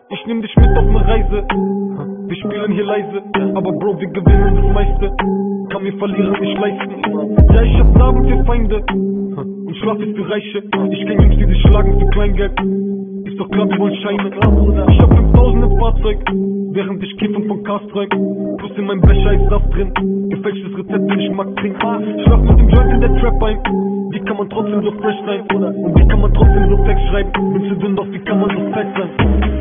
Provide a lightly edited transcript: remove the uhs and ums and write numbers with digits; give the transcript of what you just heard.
Ich nehm dich mit auf ne Reise. Wir spielen hier leise, aber Bro, wir gewinnen das meiste. Kann mir Verlierer nicht leisten. Ja, ich hab Narben für Feinde und Schlaf ist für Reiche. Ich kenn Jungs, die sich schlagen für Kleingeld. Ist doch klar, wir wollen Scheine. Ich hab 5000 im Fahrzeug, während ich Kiffen von Cars träum. Plus in meinem Becher ist Saft drin, gefälschtes Rezept, den ich mag trinken. Schlaf mit dem Joint in der Trap ein. Wie kann man trotzdem so fresh sein? Und wie kann man trotzdem so Text schreiben? Bin zu dünn, doch wie kann man so fett sein?